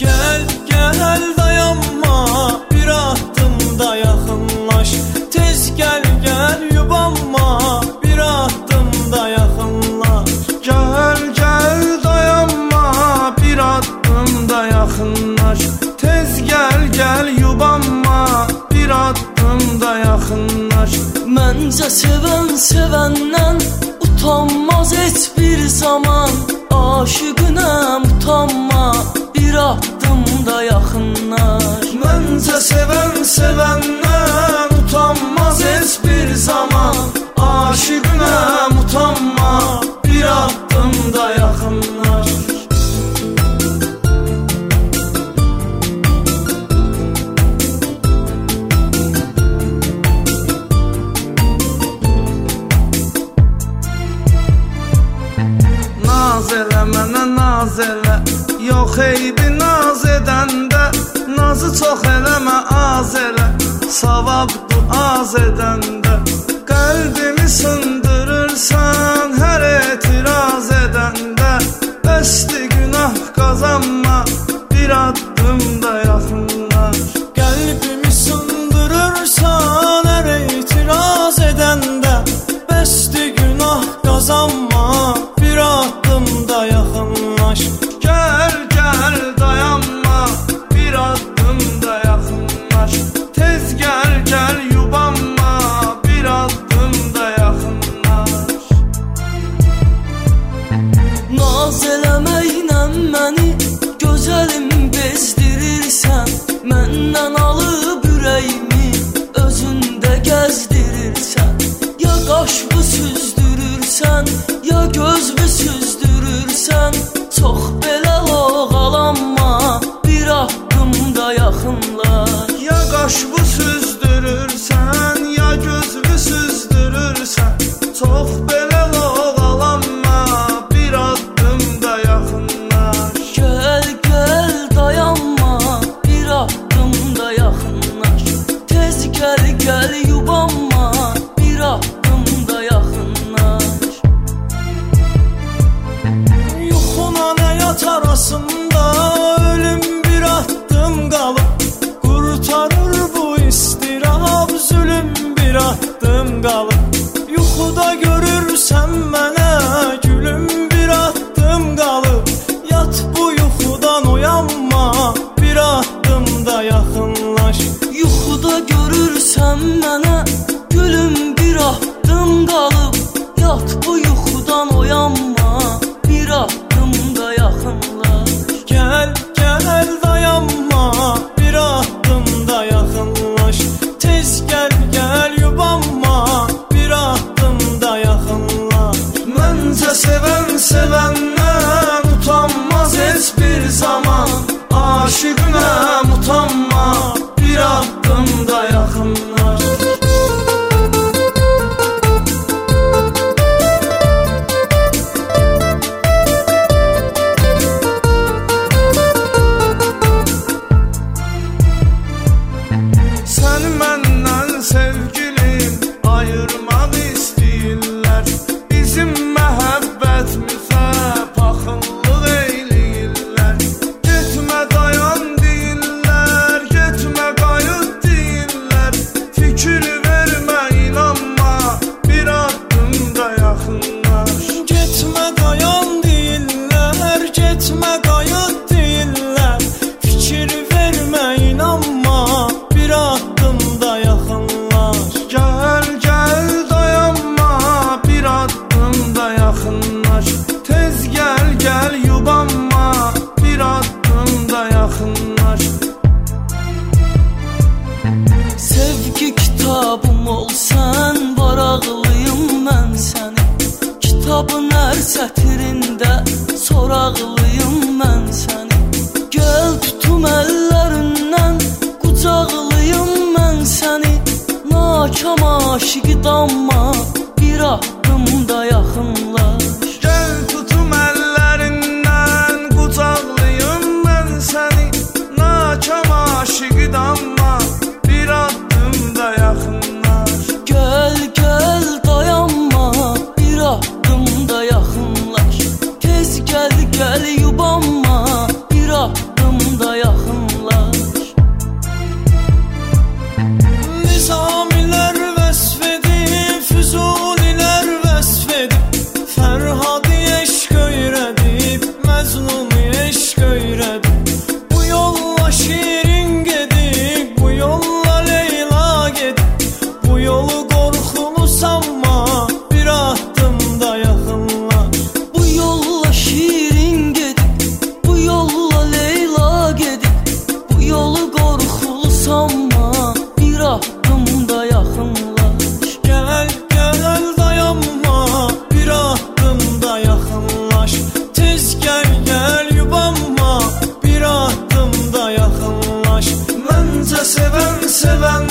Gel gel dayanma, bir adım da yakınlaş. Tez gel gel yubanma, bir adım da yakınlaş. Gel gel dayanma, bir adım da yakınlaş. Tez gel gel yubanma, bir adım da yakınlaş. Məncə sevən sevəndən utanmaz heç bir zaman. Aşıqınam utanma, bir adım da yakınlaş. Məncə sevən sevəndən utanmaz heç bir zaman. Aşıqınam utanma, bir adım da yakınlaş. Naz elə mənə naz elə, yox eybi naz edəndə. Nazı çox eləmə az elə, savabdır az edəndə. Qəlbimi sındırırsan hər etiraz edəndə. Bəsdi günah qazanma, bir adım da yaxınlaş. Qəlbimi sındırırsan hər etiraz edəndə. Bəsdi günah qazanma, bir adım da yaxınlaş. Gel gel dayanma, bir adım da yakınlaş. Tez gel gel yubanma, bir adım da yakınlaş. Naz eləməklə məni gözəlim bezdirirsən. Məndən alıb ürəyimi özündə gəzdirirsən. Ya qaşımı süzdürürsən, ya gözümü süzdürürsən. Çox belə loğalanma, bir adım da yaxınlaş. Ya qaşımı süzdürürsən, ya gözümü süzdürürsən. Çox belə loğalanma, bir adım da yaxınlaş. Gel gel dayanma, bir adım da yaxınlaş. Tez gel gel yubanma, bir adım da yaxınlaş. Yuxuna həyat arasında ölüm bir adım qalıb. Qurtarır bu istirab, zülüm bir adım qalıb. Yuxuda görürsən mənə gülüm, bir adım qalıb. Yat bu yuxudan oyanma, bir adım da yaxınlaş. Yuxuda görürsən mənə gülüm, bir adım qalıb. Yat bu yuxudan oyanma, bir adım da yaxınlaş. Gel gel dayanma, bir adım da yaxınlaş. Tez gel gel yubanma, bir adım da yaxınlaş. Məncə sevən sevəndən utanmaz heç bir zaman. Aşıqınam utanma, bir adım da yaxınlaş. Səni məndən sevgilim ayırmaq istəyirlər. Bizim məhəbbətimizə paxıllıq eyləyirlər. Getmə dayan deyirlər, getmə qayıt deyirlər. Fikir vermə, inanma, bir adım da yaxınlaş. Getmə dayan deyirlər, getmə qayıt deyirlər. Fikir vermə, inanma, bir adım da yaxınlaş. Gel gel dayanma, bir adım da yaxınlaş. Tez gel gel yubanma, bir adım da yaxınlaş. Sevgi kitabım olsan, varaqlıyım mən səni. Kitabın hər sətrində soraqlıyım mən səni. Gəl tutum əllərindən, qucaqlıyım mən səni. Nakam aşiqdanma, bir adım da yaxınlaş. Gel tutum əllərindən, qucaqlıyım mən səni. Nakam aşiqdanma, bir adım da yaxınlaş. Gel gel dayanma, bir adım da yaxınlaş. Tez gel gel yubanma, bir adım da Məcnun eşq öyrədi. Bu yolla şirin gedik, bu yolla Leyla gedik. Bu yolu qorxulu sanma, bir addımda yaxınlaş. Bu yolla şirin gedik, bu yolla Leyla gedik. Bu yolu qorxulu sanma, bir addımda yaxınlaş. Gəl, gəl dayanma, bir addımda yaxınlaş. Tez gəl, gəl yubanma, bir addımda yaxınlaş. Məncə sevən